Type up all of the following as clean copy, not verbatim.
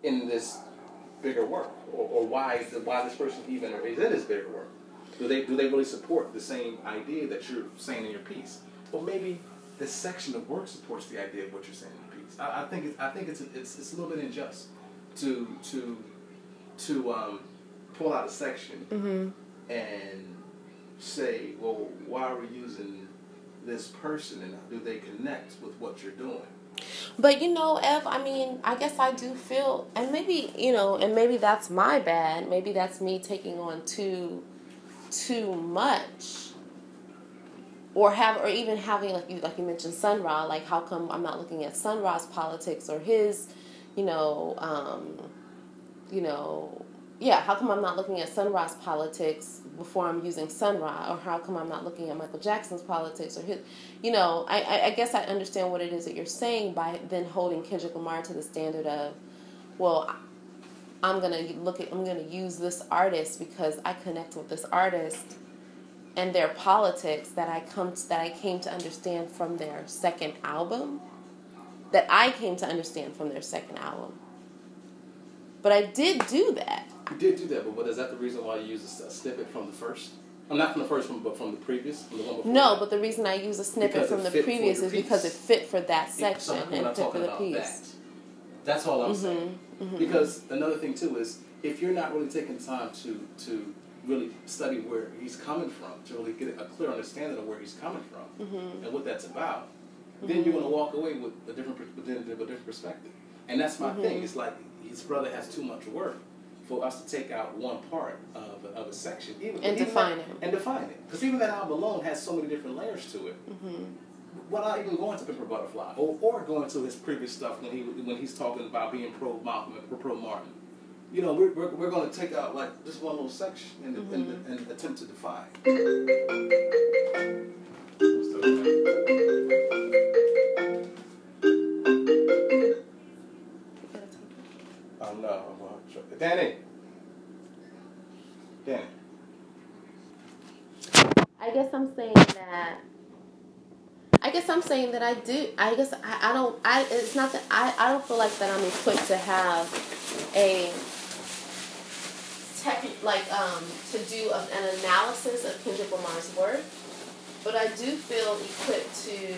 in this bigger work, or why this person even is in this bigger work? Do they really support the same idea that you're saying in your piece? Or maybe this section of work supports the idea of what you're saying in your piece. I think it's a little bit unjust to pull out a section and say, well, why are we using this person, and do they connect with what you're doing? But, Ev, I mean, I guess I do feel, and maybe, and maybe that's my bad. Maybe that's me taking on too much. Or even having, like you mentioned, Sun Ra. Like, how come I'm not looking at Sun Ra's politics or his, how come I'm not looking at Sun Ra's politics before I'm using Sun Ra? Or how come I'm not looking at Michael Jackson's politics or his, I guess I understand what it is that you're saying by then holding Kendrick Lamar to the standard of, well, I'm going to use this artist because I connect with this artist and their politics that I came to understand from their second album. That I came to understand from their second album. But I did do that. You did do that, but is that the reason why you use a snippet from the first? Not from the first one, but from the previous, from the one before. No, but the reason I use a snippet from the previous is because it fit for that section and fit for the piece. That's all I'm saying. Mm-hmm. Because another thing too is, if you're not really taking time to really study where he's coming from, to really get a clear understanding of where he's coming from and what that's about, then you're going to walk away with a different perspective. And that's my thing. It's like his brother has too much work for us to take out one part of a section and define it. Because even that album alone has so many different layers to it. Without even going to Pimp a Butterfly or going to his previous stuff when he's talking about being pro Malcolm and pro Martin. We're going to take out like just one little section and attempt to define. No. Danny. I guess I'm saying that I do. I guess I don't. It's not that I don't feel like that I'm equipped to have a to do an analysis of Kendrick Lamar's work, but I do feel equipped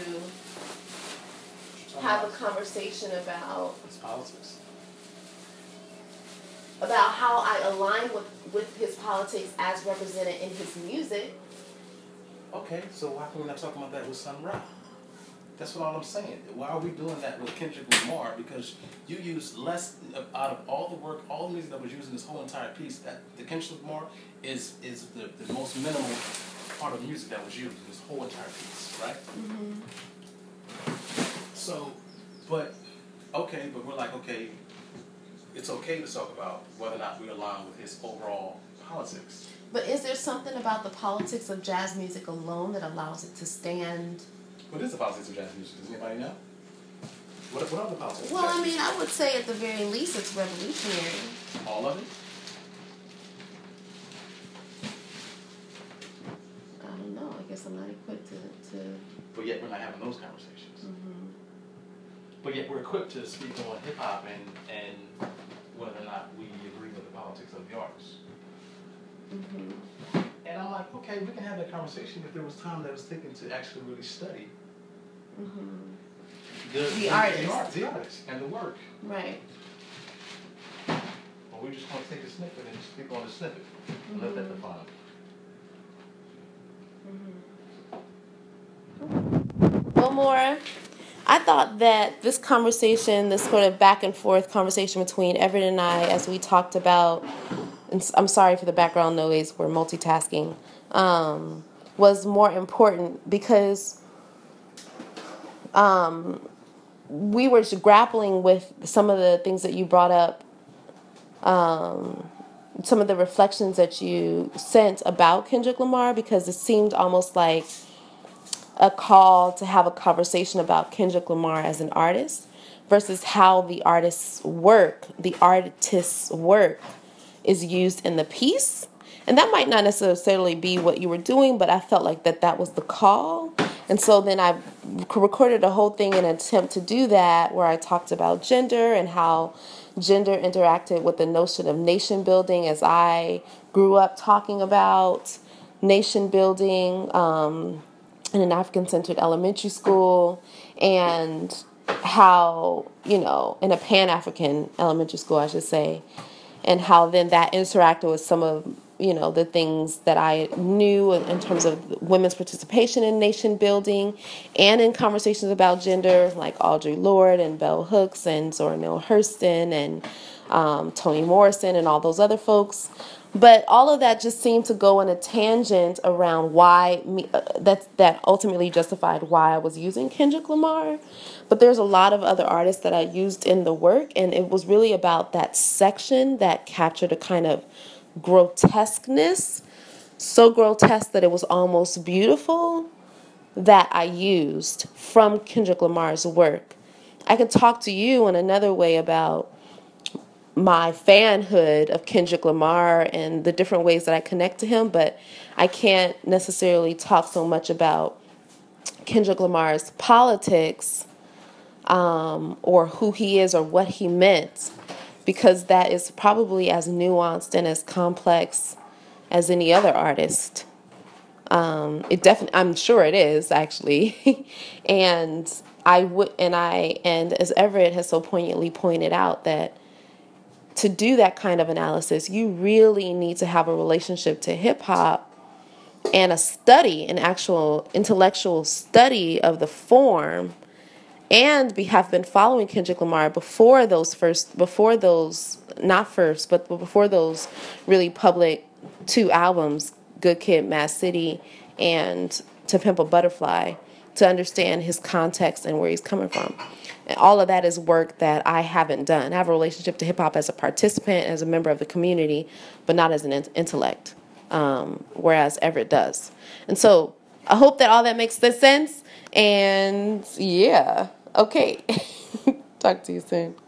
to have a conversation about his politics. About how I align with his politics as represented in his music. Okay, so why can we not talk about that with Sun Ra? That's what all I'm saying. Why are we doing that with Kendrick Lamar? Because you use less out of all the work, all the music that was used in this whole entire piece. That the Kendrick Lamar is the most minimal part of the music that was used in this whole entire piece, right? So, but we're like, okay, it's okay to talk about whether or not we align with his overall politics. But is there something about the politics of jazz music alone that allows it to stand? What is the politics of jazz music? Does anybody know? What are the politics of jazz music? Well, I mean, I would say at the very least it's revolutionary. All of it? I don't know. I guess I'm not equipped to... But yet we're not having those conversations. But yet we're equipped to speak on hip-hop and whether or not we agree with the politics of the artist. And I'm like, okay, we can have that conversation if there was time that was taken to actually really study the artist and the work. Right. Or we just want to take a snippet and speak on the snippet and let that define it. Well, Maura, I thought that this conversation, this sort of back and forth conversation between Everett and I, as we talked about, and I'm sorry for the background noise, we're multitasking, was more important because we were grappling with some of the things that you brought up, some of the reflections that you sent about Kendrick Lamar, because it seemed almost like a call to have a conversation about Kendrick Lamar as an artist versus how the artist's work is used in the piece. And that might not necessarily be what you were doing, but I felt like that was the call. And so then I recorded a whole thing in an attempt to do that, where I talked about gender and how gender interacted with the notion of nation building as I grew up talking about nation building in an African-centered elementary school, and how, in a Pan-African elementary school, I should say, and how then that interacted with some of, the things that I knew in terms of women's participation in nation building and in conversations about gender, like Audre Lorde and Bell Hooks and Zora Neale Hurston and Toni Morrison and all those other folks. But all of that just seemed to go on a tangent around why that ultimately justified why I was using Kendrick Lamar. But there's a lot of other artists that I used in the work, and it was really about that section that captured a kind of grotesqueness, so grotesque that it was almost beautiful, that I used from Kendrick Lamar's work. I could talk to you in another way about my fanhood of Kendrick Lamar and the different ways that I connect to him, but I can't necessarily talk so much about Kendrick Lamar's politics or who he is or what he meant, because that is probably as nuanced and as complex as any other artist. I'm sure it is, actually. and as Everett has so poignantly pointed out, that to do that kind of analysis, you really need to have a relationship to hip hop and an actual intellectual study of the form, and have been following Kendrick Lamar before those really public 2 albums, Good Kid, Mad City, and To Pimp a Butterfly, to understand his context and where he's coming from. And all of that is work that I haven't done. I have a relationship to hip-hop as a participant, as a member of the community, but not as an intellect, whereas Everett does. And so I hope that all that makes sense. And yeah, okay. Talk to you soon.